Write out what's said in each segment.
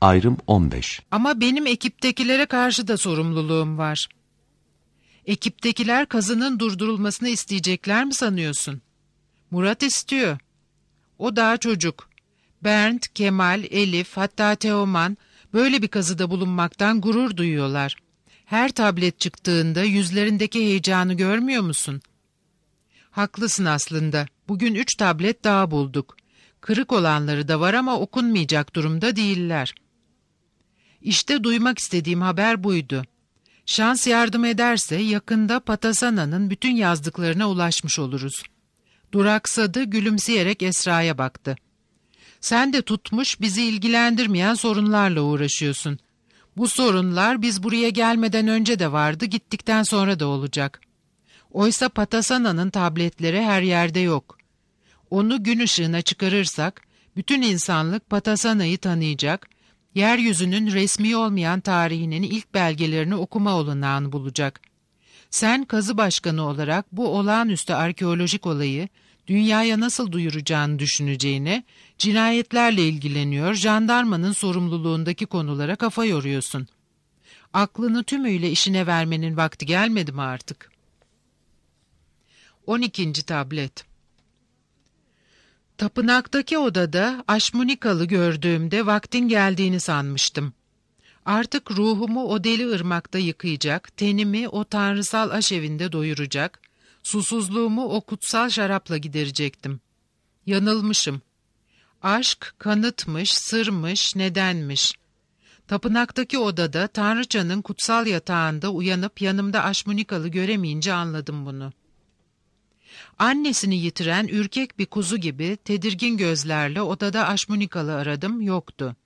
Ayrım 15. Ama benim ekiptekilere karşı da sorumluluğum var. Ekiptekiler kazının durdurulmasını isteyecekler mi sanıyorsun? Murat istiyor. O daha çocuk. Bernd, Kemal, Elif, hatta Teoman böyle bir kazıda bulunmaktan gurur duyuyorlar. Her tablet çıktığında yüzlerindeki heyecanı görmüyor musun? Haklısın aslında. Bugün 3 tablet daha bulduk. Kırık olanları da var ama okunmayacak durumda değiller. İşte duymak istediğim haber buydu. Şans yardım ederse yakında Patasana'nın bütün yazdıklarına ulaşmış oluruz. Duraksadı, gülümseyerek Esra'ya baktı. Sen de tutmuş bizi ilgilendirmeyen sorunlarla uğraşıyorsun. Bu sorunlar biz buraya gelmeden önce de vardı, gittikten sonra da olacak. Oysa Patasana'nın tabletleri her yerde yok. Onu gün ışığına çıkarırsak, bütün insanlık Patasana'yı tanıyacak, yeryüzünün resmi olmayan tarihinin ilk belgelerini okuma olanağını bulacak. Sen kazı başkanı olarak bu olağanüstü arkeolojik olayı dünyaya nasıl duyuracağını düşüneceğine, cinayetlerle ilgileniyor, jandarmanın sorumluluğundaki konulara kafa yoruyorsun. Aklını tümüyle işine vermenin vakti gelmedi mi artık? 12. tablet. Tapınaktaki odada Aşmunikalı gördüğümde vaktin geldiğini sanmıştım. Artık ruhumu o deli ırmakta yıkayacak, tenimi o tanrısal aşevinde doyuracak, susuzluğumu o kutsal şarapla giderecektim. Yanılmışım. Aşk kanıtmış, sırmış, nedenmiş. Tapınaktaki odada Tanrıçanın kutsal yatağında uyanıp yanımda Aşmunikalı göremeyince anladım bunu. Annesini yitiren ürkek bir kuzu gibi tedirgin gözlerle odada Aşmunikalı aradım, yoktu.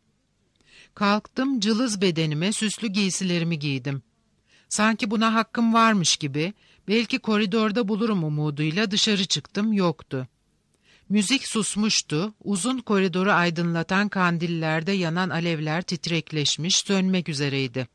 Kalktım, cılız bedenime süslü giysilerimi giydim. Sanki buna hakkım varmış gibi, belki koridorda bulurum umuduyla dışarı çıktım, yoktu. Müzik susmuştu, uzun koridoru aydınlatan kandillerde yanan alevler titrekleşmiş, sönmek üzereydi.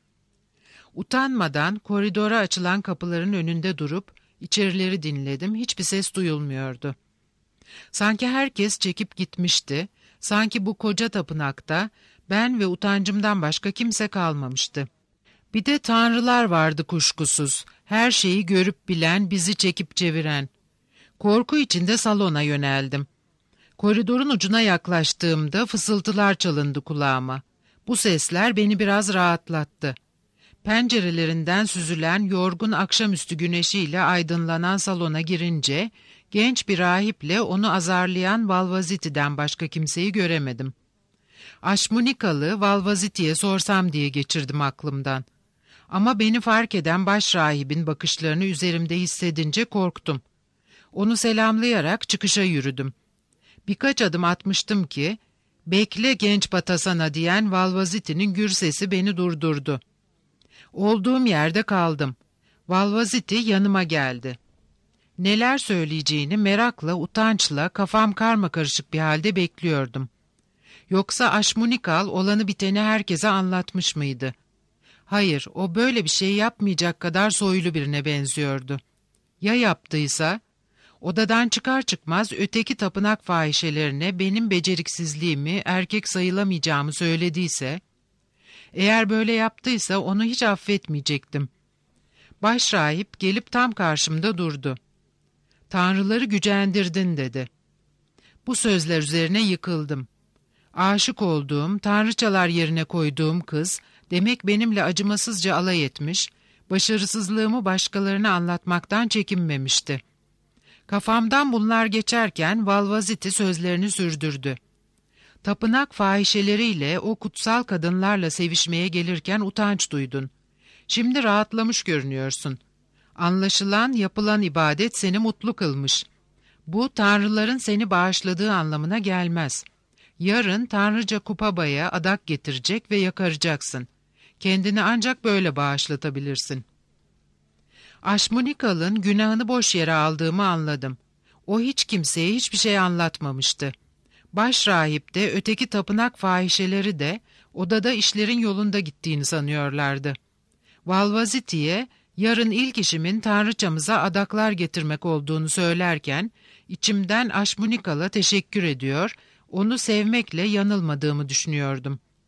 Utanmadan koridora açılan kapıların önünde durup içerileri dinledim, hiçbir ses duyulmuyordu. Sanki herkes çekip gitmişti, sanki bu koca tapınakta ben ve utancımdan başka kimse kalmamıştı. Bir de tanrılar vardı kuşkusuz, her şeyi görüp bilen, bizi çekip çeviren. Korku içinde salona yöneldim. Koridorun ucuna yaklaştığımda fısıltılar çalındı kulağıma. Bu sesler beni biraz rahatlattı. Pencerelerinden süzülen yorgun akşamüstü güneşiyle aydınlanan salona girince, genç bir rahiple onu azarlayan Valvaziti'den başka kimseyi göremedim. Aşmunikalı Valvaziti'ye sorsam diye geçirdim aklımdan. Ama beni fark eden başrahibin bakışlarını üzerimde hissedince korktum. Onu selamlayarak çıkışa yürüdüm. Birkaç adım atmıştım ki, "Bekle genç Patasana" diyen Valvaziti'nin gür sesi beni durdurdu. Olduğum yerde kaldım. Valvaziti yanıma geldi. Neler söyleyeceğini merakla, utançla, kafam karmakarışık bir halde bekliyordum. Yoksa Aşmunikal olanı biteni herkese anlatmış mıydı? Hayır, o böyle bir şey yapmayacak kadar soylu birine benziyordu. Ya yaptıysa? Odadan çıkar çıkmaz öteki tapınak fahişelerine benim beceriksizliğimi, erkek sayılamayacağımı söylediyse, eğer böyle yaptıysa onu hiç affetmeyecektim. Başrahip gelip tam karşımda durdu. "Tanrıları gücendirdin" dedi. Bu sözler üzerine yıkıldım. Aşık olduğum, tanrıçalar yerine koyduğum kız, demek benimle acımasızca alay etmiş, başarısızlığımı başkalarına anlatmaktan çekinmemişti. Kafamdan bunlar geçerken Valvaziti sözlerini sürdürdü. Tapınak fahişeleriyle o kutsal kadınlarla sevişmeye gelirken utanç duydun. Şimdi rahatlamış görünüyorsun. Anlaşılan yapılan ibadet seni mutlu kılmış. Bu tanrıların seni bağışladığı anlamına gelmez. Yarın tanrıca Kupaba'ya adak getirecek ve yakaracaksın. Kendini ancak böyle bağışlatabilirsin. Aşmunikal'ın günahını boş yere aldığımı anladım. O hiç kimseye hiçbir şey anlatmamıştı. Başrahip de öteki tapınak fahişeleri de odada işlerin yolunda gittiğini sanıyorlardı. Valvaziti'ye yarın ilk işimin tanrıçamıza adaklar getirmek olduğunu söylerken içimden Aşmunikal'a teşekkür ediyor, onu sevmekle yanılmadığımı düşünüyordum.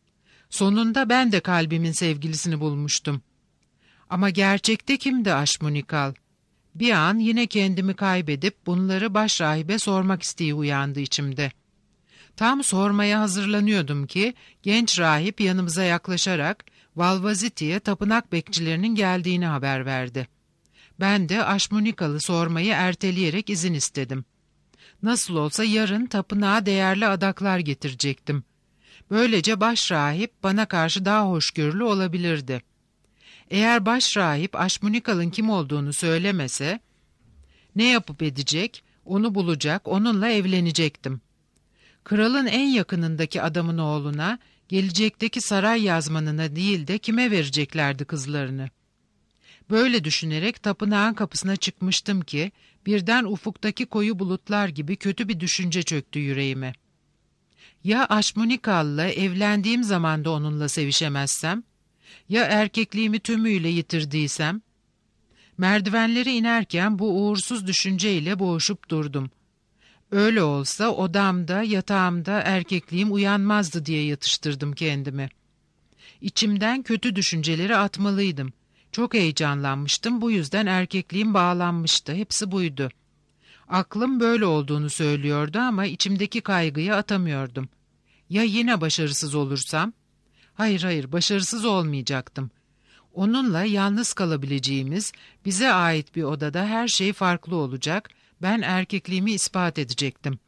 Sonunda ben de kalbimin sevgilisini bulmuştum. Ama gerçekte kimdi Aşmunikal? Bir an yine kendimi kaybedip bunları başrahibe sormak isteği uyandı içimde. Tam sormaya hazırlanıyordum ki genç rahip yanımıza yaklaşarak Valvaziti'ye tapınak bekçilerinin geldiğini haber verdi. Ben de Aşmunikal'ı sormayı erteleyerek izin istedim. Nasıl olsa yarın tapınağa değerli adaklar getirecektim. Böylece başrahip bana karşı daha hoşgörülü olabilirdi. Eğer başrahip Aşmunikal'ın kim olduğunu söylemese, ne yapıp edecek, onu bulacak, onunla evlenecektim. Kralın en yakınındaki adamın oğluna, gelecekteki saray yazmanına değil de kime vereceklerdi kızlarını? Böyle düşünerek tapınağın kapısına çıkmıştım ki, birden ufuktaki koyu bulutlar gibi kötü bir düşünce çöktü yüreğime. Ya Aşmunikal'la evlendiğim zaman da onunla sevişemezsem? Ya erkekliğimi tümüyle yitirdiysem? Merdivenleri inerken bu uğursuz düşünceyle boğuşup durdum. Öyle olsa odamda, yatağımda erkekliğim uyanmazdı diye yatıştırdım kendimi. İçimden kötü düşünceleri atmalıydım. Çok heyecanlanmıştım, bu yüzden erkekliğim bağlanmıştı, hepsi buydu. Aklım böyle olduğunu söylüyordu ama içimdeki kaygıyı atamıyordum. Ya yine başarısız olursam? Hayır, başarısız olmayacaktım. Onunla yalnız kalabileceğimiz, bize ait bir odada her şey farklı olacak, ben erkekliğimi ispat edecektim.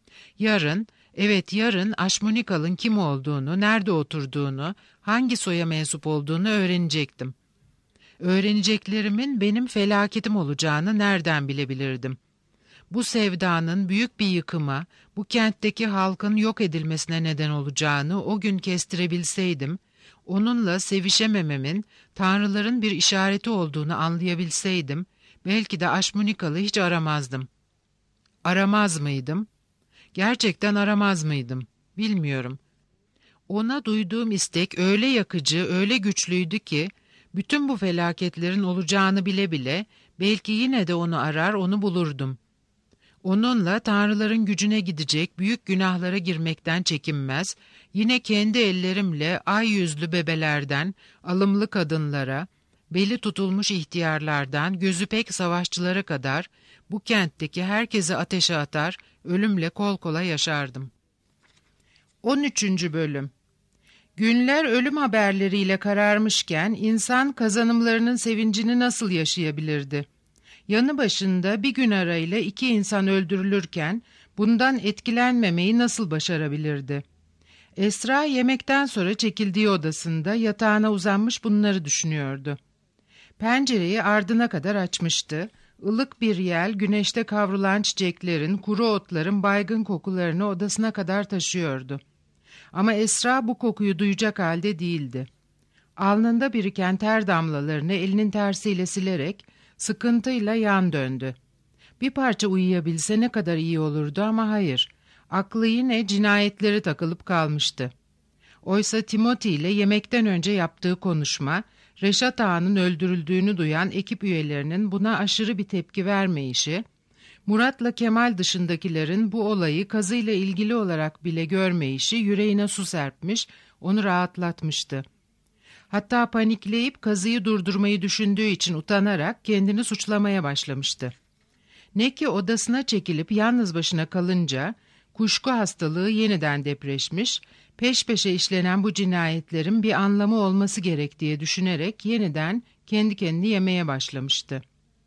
Yarın Aşmunikal'ın kim olduğunu, nerede oturduğunu, hangi soya mensup olduğunu öğrenecektim. Öğreneceklerimin benim felaketim olacağını nereden bilebilirdim? Bu sevdanın büyük bir yıkıma, bu kentteki halkın yok edilmesine neden olacağını o gün kestirebilseydim, onunla sevişemememin tanrıların bir işareti olduğunu anlayabilseydim, belki de Aşmunikal'ı hiç aramazdım. Aramaz mıydım? Gerçekten aramaz mıydım? Bilmiyorum. Ona duyduğum istek öyle yakıcı, öyle güçlüydü ki, bütün bu felaketlerin olacağını bile bile, belki yine de onu arar, onu bulurdum. Onunla tanrıların gücüne gidecek büyük günahlara girmekten çekinmez, yine kendi ellerimle ay yüzlü bebelerden, alımlı kadınlara, beli tutulmuş ihtiyarlardan, gözü pek savaşçılara kadar bu kentteki herkesi ateşe atar, ölümle kol kola yaşardım. 13. Bölüm. Günler ölüm haberleriyle kararmışken insan kazanımlarının sevincini nasıl yaşayabilirdi? Yanı başında bir gün arayla 2 insan öldürülürken bundan etkilenmemeyi nasıl başarabilirdi? Esra yemekten sonra çekildiği odasında yatağına uzanmış bunları düşünüyordu. Pencereyi ardına kadar açmıştı. Ilık bir yel güneşte kavrulan çiçeklerin, kuru otların baygın kokularını odasına kadar taşıyordu. Ama Esra bu kokuyu duyacak halde değildi. Alnında biriken ter damlalarını elinin tersiyle silerek sıkıntıyla yan döndü. Bir parça uyuyabilse ne kadar iyi olurdu ama hayır. Aklı yine cinayetleri takılıp kalmıştı. Oysa Timothy ile yemekten önce yaptığı konuşma, Reşat Ağa'nın öldürüldüğünü duyan ekip üyelerinin buna aşırı bir tepki vermeyişi, Murat'la Kemal dışındakilerin bu olayı kazıyla ilgili olarak bile görmeyişi yüreğine su serpmiş, onu rahatlatmıştı. Hatta panikleyip kazıyı durdurmayı düşündüğü için utanarak kendini suçlamaya başlamıştı. Ne ki odasına çekilip yalnız başına kalınca kuşku hastalığı yeniden depreşmiş, peş peşe işlenen bu cinayetlerin bir anlamı olması gerek diye düşünerek yeniden kendi kendini yemeye başlamıştı.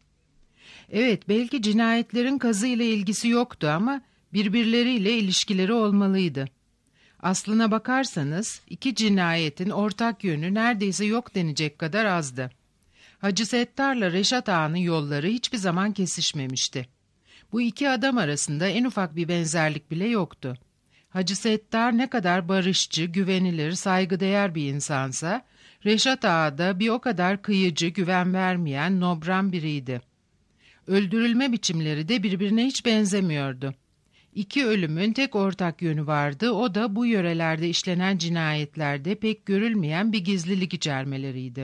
Evet, belki cinayetlerin kazıyla ilgisi yoktu ama birbirleriyle ilişkileri olmalıydı. Aslına bakarsanız 2 cinayetin ortak yönü neredeyse yok denecek kadar azdı. Hacı Settar'la Reşat Ağa'nın yolları hiçbir zaman kesişmemişti. Bu 2 adam arasında en ufak bir benzerlik bile yoktu. Hacı Settar ne kadar barışçı, güvenilir, saygıdeğer bir insansa, Reşat Ağa da bir o kadar kıyıcı, güven vermeyen, nobran biriydi. Öldürülme biçimleri de birbirine hiç benzemiyordu. 2 ölümün tek ortak yönü vardı, o da bu yörelerde işlenen cinayetlerde pek görülmeyen bir gizlilik içermeleriydi.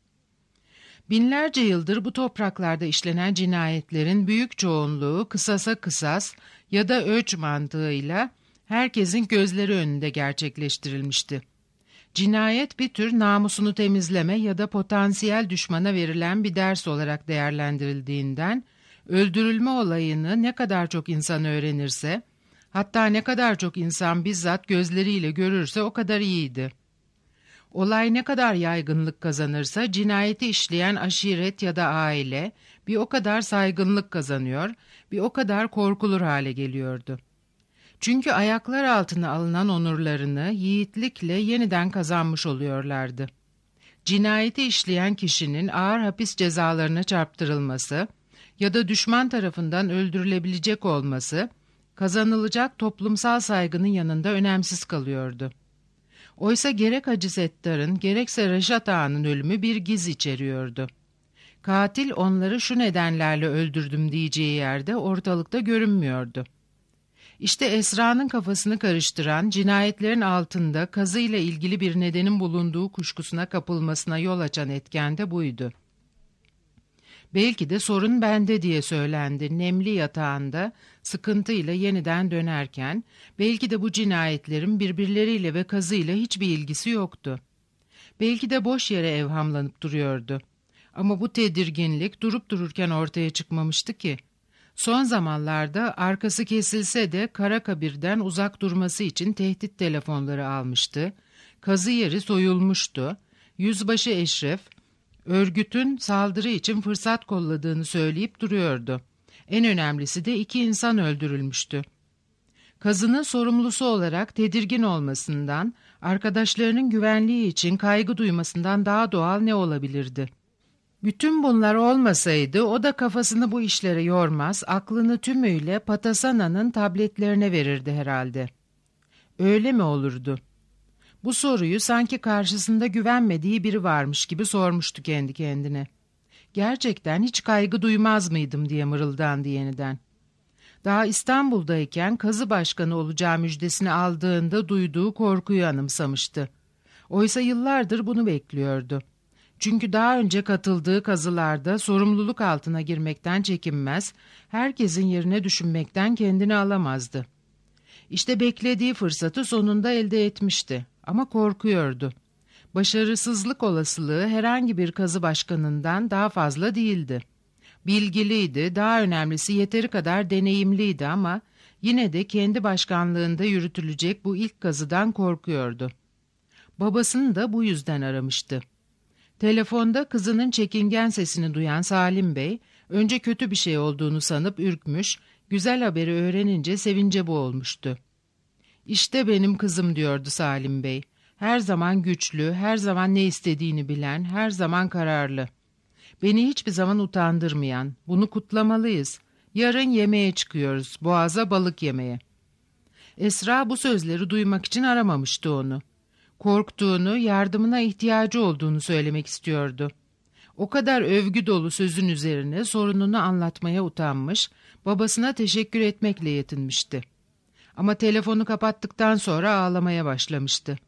Binlerce yıldır bu topraklarda işlenen cinayetlerin büyük çoğunluğu kısasa kısas ya da ölç mantığıyla herkesin gözleri önünde gerçekleştirilmişti. Cinayet bir tür namusunu temizleme ya da potansiyel düşmana verilen bir ders olarak değerlendirildiğinden, öldürülme olayını ne kadar çok insan öğrenirse, hatta ne kadar çok insan bizzat gözleriyle görürse o kadar iyiydi. Olay ne kadar yaygınlık kazanırsa cinayeti işleyen aşiret ya da aile bir o kadar saygınlık kazanıyor, bir o kadar korkulur hale geliyordu. Çünkü ayaklar altına alınan onurlarını yiğitlikle yeniden kazanmış oluyorlardı. Cinayeti işleyen kişinin ağır hapis cezalarına çarptırılması ya da düşman tarafından öldürülebilecek olması, kazanılacak toplumsal saygının yanında önemsiz kalıyordu. Oysa gerek Hacı Settar'ın gerekse Reşat Ağa'nın ölümü bir giz içeriyordu. Katil onları şu nedenlerle öldürdüm diyeceği yerde ortalıkta görünmüyordu. İşte Esra'nın kafasını karıştıran, cinayetlerin altında kazıyla ilgili bir nedenin bulunduğu kuşkusuna kapılmasına yol açan etken de buydu. Belki de sorun bende diye söylendi nemli yatağında sıkıntıyla yeniden dönerken, belki de bu cinayetlerin birbirleriyle ve kazıyla hiçbir ilgisi yoktu. Belki de boş yere evhamlanıp duruyordu. Ama bu tedirginlik durup dururken ortaya çıkmamıştı ki. Son zamanlarda arkası kesilse de Karakabir'den uzak durması için tehdit telefonları almıştı. Kazı yeri soyulmuştu. Yüzbaşı Eşref, örgütün saldırı için fırsat kolladığını söyleyip duruyordu. En önemlisi de 2 insan öldürülmüştü. Kazının sorumlusu olarak tedirgin olmasından, arkadaşlarının güvenliği için kaygı duymasından daha doğal ne olabilirdi? Bütün bunlar olmasaydı o da kafasını bu işlere yormaz, aklını tümüyle Patasana'nın tabletlerine verirdi herhalde. Öyle mi olurdu? Bu soruyu sanki karşısında güvenmediği biri varmış gibi sormuştu kendi kendine. Gerçekten hiç kaygı duymaz mıydım diye mırıldandı yeniden. Daha İstanbul'dayken kazı başkanı olacağı müjdesini aldığında duyduğu korkuyu anımsamıştı. Oysa yıllardır bunu bekliyordu. Çünkü daha önce katıldığı kazılarda sorumluluk altına girmekten çekinmez, herkesin yerine düşünmekten kendini alamazdı. İşte beklediği fırsatı sonunda elde etmişti ama korkuyordu. Başarısızlık olasılığı herhangi bir kazı başkanından daha fazla değildi. Bilgiliydi, daha önemlisi yeteri kadar deneyimliydi ama yine de kendi başkanlığında yürütülecek bu ilk kazıdan korkuyordu. Babasını da bu yüzden aramıştı. Telefonda kızının çekingen sesini duyan Salim Bey, önce kötü bir şey olduğunu sanıp ürkmüş, güzel haberi öğrenince sevince boğulmuştu. "İşte benim kızım," diyordu Salim Bey. "Her zaman güçlü, her zaman ne istediğini bilen, her zaman kararlı. Beni hiçbir zaman utandırmayan, bunu kutlamalıyız. Yarın yemeğe çıkıyoruz, Boğaz'a balık yemeye." Esra bu sözleri duymak için aramamıştı onu. Korktuğunu, yardımına ihtiyacı olduğunu söylemek istiyordu. O kadar övgü dolu sözün üzerine sorununu anlatmaya utanmış, babasına teşekkür etmekle yetinmişti. Ama telefonu kapattıktan sonra ağlamaya başlamıştı.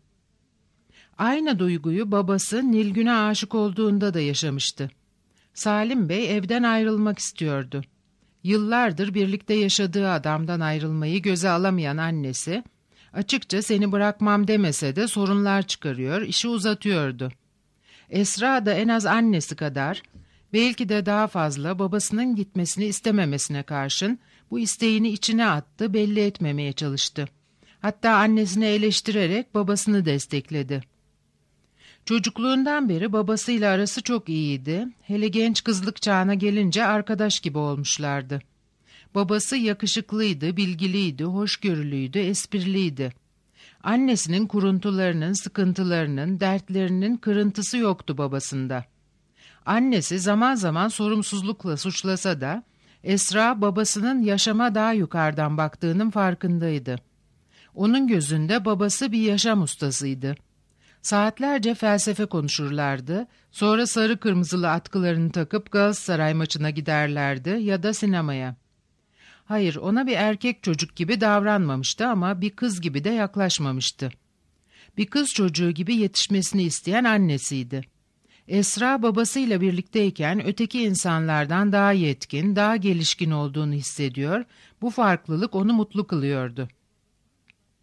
Aynı duyguyu babası Nilgün'e aşık olduğunda da yaşamıştı. Salim Bey evden ayrılmak istiyordu. Yıllardır birlikte yaşadığı adamdan ayrılmayı göze alamayan annesi, açıkça seni bırakmam demese de sorunlar çıkarıyor, işi uzatıyordu. Esra da en az annesi kadar, belki de daha fazla babasının gitmesini istememesine karşın bu isteğini içine attı, belli etmemeye çalıştı. Hatta annesini eleştirerek babasını destekledi. Çocukluğundan beri babasıyla arası çok iyiydi, hele genç kızlık çağına gelince arkadaş gibi olmuşlardı. Babası yakışıklıydı, bilgiliydi, hoşgörülüydü, espriliydi. Annesinin kuruntularının, sıkıntılarının, dertlerinin kırıntısı yoktu babasında. Annesi zaman zaman sorumsuzlukla suçlasa da, Esra babasının yaşama daha yukarıdan baktığının farkındaydı. Onun gözünde babası bir yaşam ustasıydı. Saatlerce felsefe konuşurlardı, sonra sarı kırmızılı atkılarını takıp Galatasaray maçına giderlerdi ya da sinemaya. Hayır, ona bir erkek çocuk gibi davranmamıştı ama bir kız gibi de yaklaşmamıştı. Bir kız çocuğu gibi yetişmesini isteyen annesiydi. Esra babasıyla birlikteyken öteki insanlardan daha yetkin, daha gelişkin olduğunu hissediyor, bu farklılık onu mutlu kılıyordu.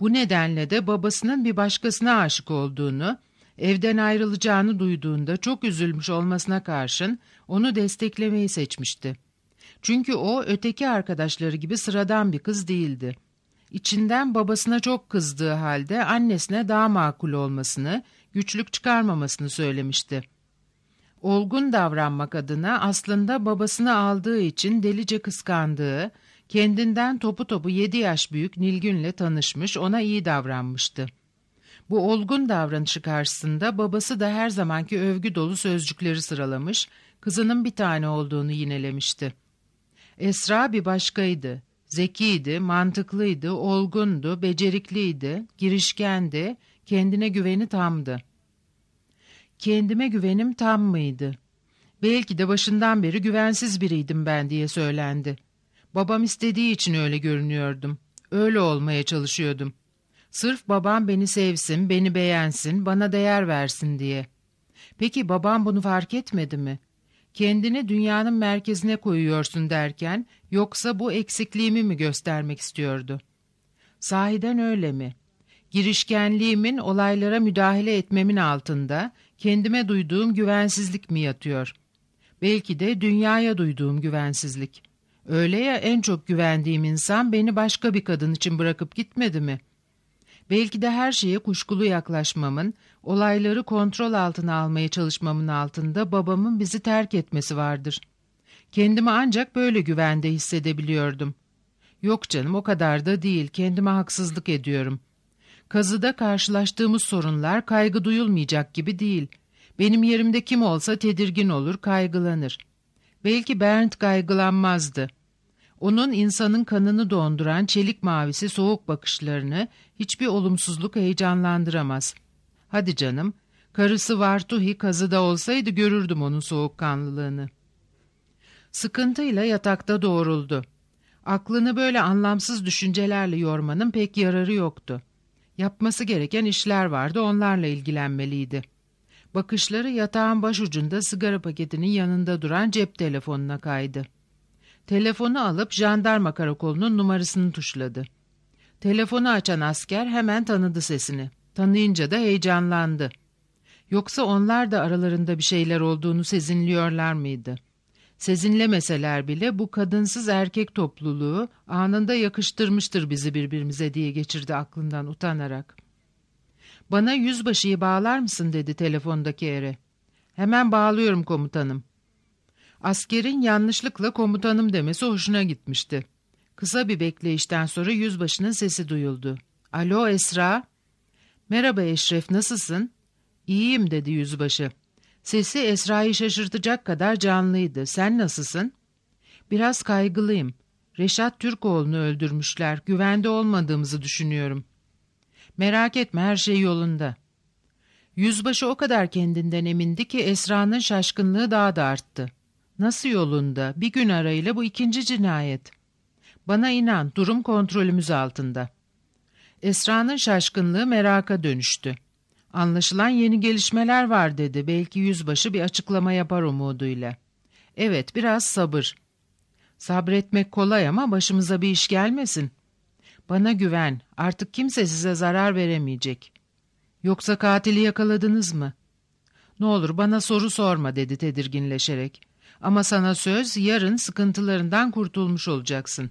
Bu nedenle de babasının bir başkasına aşık olduğunu, evden ayrılacağını duyduğunda çok üzülmüş olmasına karşın onu desteklemeyi seçmişti. Çünkü o öteki arkadaşları gibi sıradan bir kız değildi. İçinden babasına çok kızdığı halde annesine daha makul olmasını, güçlük çıkarmamasını söylemişti. Olgun davranmak adına aslında babasını aldığı için delice kıskandığı, kendinden topu topu 7 yaş büyük Nilgün'le tanışmış, ona iyi davranmıştı. Bu olgun davranışı karşısında babası da her zamanki övgü dolu sözcükleri sıralamış, kızının bir tane olduğunu yinelemişti. Esra bir başkaydı. Zekiydi, mantıklıydı, olgundu, becerikliydi, girişkendi, kendine güveni tamdı. Kendime güvenim tam mıydı? Belki de başından beri güvensiz biriydim ben diye söylendi. Babam istediği için öyle görünüyordum. Öyle olmaya çalışıyordum. Sırf babam beni sevsin, beni beğensin, bana değer versin diye. Peki babam bunu fark etmedi mi? Kendini dünyanın merkezine koyuyorsun derken, yoksa bu eksikliğimi mi göstermek istiyordu? Sahiden öyle mi? Girişkenliğimin olaylara müdahale etmemin altında kendime duyduğum güvensizlik mi yatıyor? Belki de dünyaya duyduğum güvensizlik. Öyle ya, en çok güvendiğim insan beni başka bir kadın için bırakıp gitmedi mi? Belki de her şeye kuşkulu yaklaşmamın, olayları kontrol altına almaya çalışmamın altında babamın bizi terk etmesi vardır. Kendimi ancak böyle güvende hissedebiliyordum. Yok canım, o kadar da değil, kendime haksızlık ediyorum. Kazıda karşılaştığımız sorunlar kaygı duyulmayacak gibi değil. Benim yerimde kim olsa tedirgin olur, kaygılanır. Belki Bernd kaygılanmazdı. Onun insanın kanını donduran çelik mavisi soğuk bakışlarını hiçbir olumsuzluk heyecanlandıramaz. Hadi canım, karısı Vartuhi kazıda olsaydı görürdüm onun soğukkanlılığını. Sıkıntıyla yatakta doğruldu. Aklını böyle anlamsız düşüncelerle yormanın pek yararı yoktu. Yapması gereken işler vardı, onlarla ilgilenmeliydi. Bakışları yatağın başucunda sigara paketinin yanında duran cep telefonuna kaydı. Telefonu alıp jandarma karakolunun numarasını tuşladı. Telefonu açan asker hemen tanıdı sesini. Tanıyınca da heyecanlandı. Yoksa onlar da aralarında bir şeyler olduğunu sezinliyorlar mıydı? Sezinlemeseler bile bu kadınsız erkek topluluğu anında yakıştırmıştır bizi birbirimize diye geçirdi aklından utanarak. "Bana yüzbaşıyı bağlar mısın?" dedi telefondaki ere. "Hemen bağlıyorum komutanım." Askerin yanlışlıkla komutanım demesi hoşuna gitmişti. Kısa bir bekleyişten sonra yüzbaşının sesi duyuldu. "Alo Esra." "Merhaba Eşref, nasılsın?" "İyiyim," dedi yüzbaşı. Sesi Esra'yı şaşırtacak kadar canlıydı. "Sen nasılsın?" "Biraz kaygılıyım. Reşat Türkoğlu'nu öldürmüşler. Güvende olmadığımızı düşünüyorum." "Merak etme, her şey yolunda." Yüzbaşı o kadar kendinden emindi ki Esra'nın şaşkınlığı daha da arttı. "Nasıl yolunda? Bir gün arayla bu ikinci cinayet." "Bana inan, durum kontrolümüz altında." Esra'nın şaşkınlığı meraka dönüştü. "Anlaşılan yeni gelişmeler var," dedi. Belki yüzbaşı bir açıklama yapar umuduyla. "Evet, biraz sabır." "Sabretmek kolay ama başımıza bir iş gelmesin." "Bana güven, artık kimse size zarar veremeyecek." "Yoksa katili yakaladınız mı?" "Ne olur bana soru sorma," dedi tedirginleşerek. "Ama sana söz, yarın sıkıntılarından kurtulmuş olacaksın."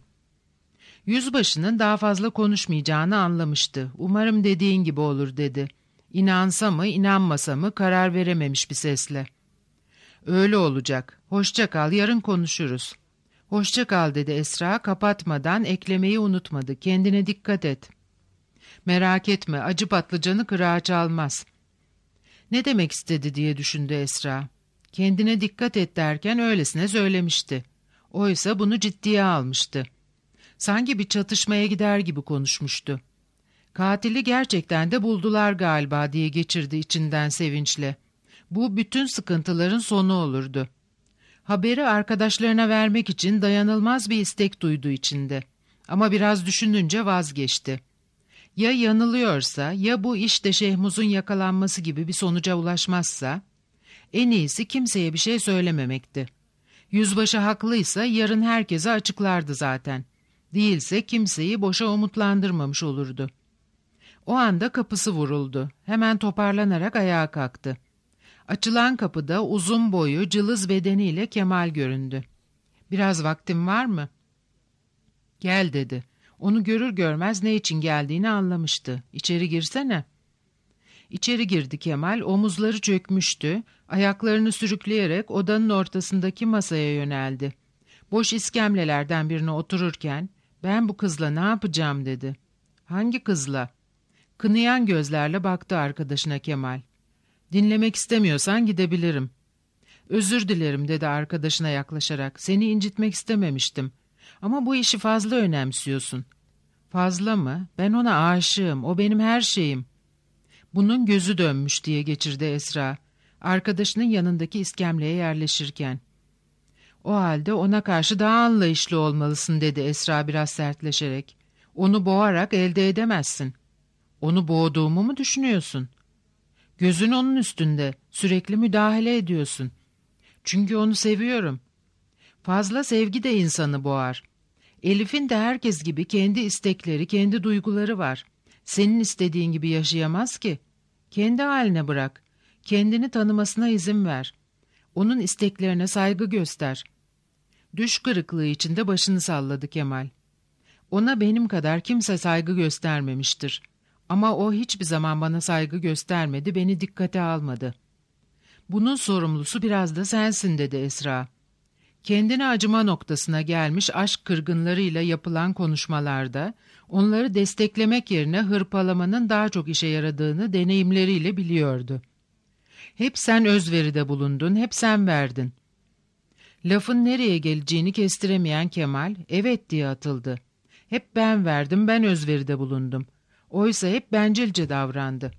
Yüzbaşının daha fazla konuşmayacağını anlamıştı. "Umarım dediğin gibi olur," dedi. İnansa mı, inanmasa mı karar verememiş bir sesle. "Öyle olacak. Hoşça kal, yarın konuşuruz." "Hoşça kal," dedi Esra, kapatmadan eklemeyi unutmadı. "Kendine dikkat et." "Merak etme, acı patlıcanı kırağa çalmaz." Ne demek istedi diye düşündü Esra. Kendine dikkat et derken öylesine söylemişti. Oysa bunu ciddiye almıştı. Sanki bir çatışmaya gider gibi konuşmuştu. Katili gerçekten de buldular galiba diye geçirdi içinden sevinçle. Bu bütün sıkıntıların sonu olurdu. Haberi arkadaşlarına vermek için dayanılmaz bir istek duydu içinde. Ama biraz düşününce vazgeçti. Ya yanılıyorsa, ya bu işte Şehmuz'un yakalanması gibi bir sonuca ulaşmazsa, en iyisi kimseye bir şey söylememekti. Yüzbaşı haklıysa yarın herkese açıklardı zaten. Değilse kimseyi boşa umutlandırmamış olurdu. O anda kapısı vuruldu. Hemen toparlanarak ayağa kalktı. Açılan kapıda uzun boyu, cılız bedeniyle Kemal göründü. "Biraz vaktin var mı?" "Gel," dedi. Onu görür görmez ne için geldiğini anlamıştı. "İçeri girsene." İçeri girdi Kemal, omuzları çökmüştü, ayaklarını sürükleyerek odanın ortasındaki masaya yöneldi. Boş iskemlelerden birine otururken, "Ben bu kızla ne yapacağım?" dedi. "Hangi kızla?" Kınayan gözlerle baktı arkadaşına Kemal. "Dinlemek istemiyorsan gidebilirim." "Özür dilerim," dedi arkadaşına yaklaşarak. "Seni incitmek istememiştim. Ama bu işi fazla önemsiyorsun." "Fazla mı? Ben ona aşığım. O benim her şeyim." "Bunun gözü dönmüş," diye geçirdi Esra, arkadaşının yanındaki iskemleye yerleşirken. "O halde ona karşı daha anlayışlı olmalısın," dedi Esra biraz sertleşerek. "Onu boğarak elde edemezsin." "Onu boğduğumu mu düşünüyorsun?" "Gözün onun üstünde. Sürekli müdahale ediyorsun." "Çünkü onu seviyorum." "Fazla sevgi de insanı boğar. Elif'in de herkes gibi kendi istekleri, kendi duyguları var. Senin istediğin gibi yaşayamaz ki. Kendi haline bırak. Kendini tanımasına izin ver. Onun isteklerine saygı göster." Düş kırıklığı içinde başını salladı Kemal. "Ona benim kadar kimse saygı göstermemiştir. Ama o hiçbir zaman bana saygı göstermedi, beni dikkate almadı." "Bunun sorumlusu biraz da sensin," dedi Esra. Kendine acıma noktasına gelmiş aşk kırgınlarıyla yapılan konuşmalarda onları desteklemek yerine hırpalamanın daha çok işe yaradığını deneyimleriyle biliyordu. "Hep sen özveride bulundun, hep sen verdin." Lafın nereye geleceğini kestiremeyen Kemal, "Evet," diye atıldı. "Hep ben verdim, ben özveride bulundum. Oysa hep bencilce davrandı."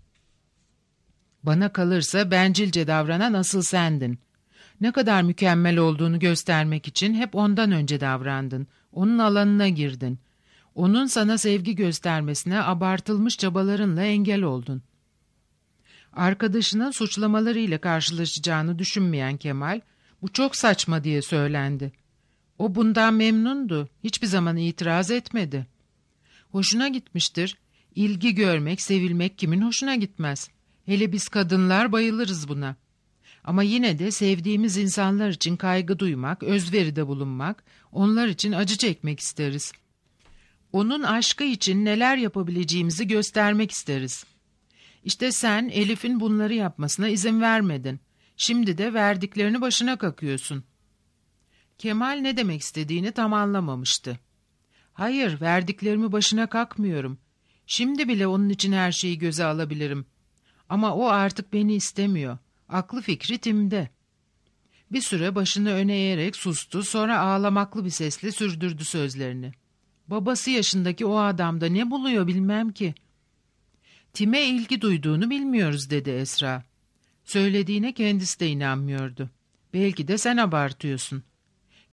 "Bana kalırsa bencilce davranan asıl sendin. Ne kadar mükemmel olduğunu göstermek için hep ondan önce davrandın. Onun alanına girdin. Onun sana sevgi göstermesine abartılmış çabalarınla engel oldun." Arkadaşının suçlamalarıyla karşılaşacağını düşünmeyen Kemal, "Bu çok saçma," diye söylendi. O bundan memnundu. Hiçbir zaman itiraz etmedi. Hoşuna gitmiştir. İlgi görmek, sevilmek kimin hoşuna gitmez? Hele biz kadınlar bayılırız buna. Ama yine de sevdiğimiz insanlar için kaygı duymak, özveride bulunmak, onlar için acı çekmek isteriz. Onun aşkı için neler yapabileceğimizi göstermek isteriz. İşte sen Elif'in bunları yapmasına izin vermedin. Şimdi de verdiklerini başına kakıyorsun. Kemal ne demek istediğini tam anlamamıştı. "Hayır, verdiklerimi başına kakmıyorum. Şimdi bile onun için her şeyi göze alabilirim. Ama o artık beni istemiyor. Aklı fikri Tim'de." Bir süre başını öne eğerek sustu, sonra ağlamaklı bir sesle sürdürdü sözlerini. "Babası yaşındaki o adamda ne buluyor bilmem ki." "Tim'e ilgi duyduğunu bilmiyoruz," dedi Esra. Söylediğine kendisi de inanmıyordu. "Belki de sen abartıyorsun.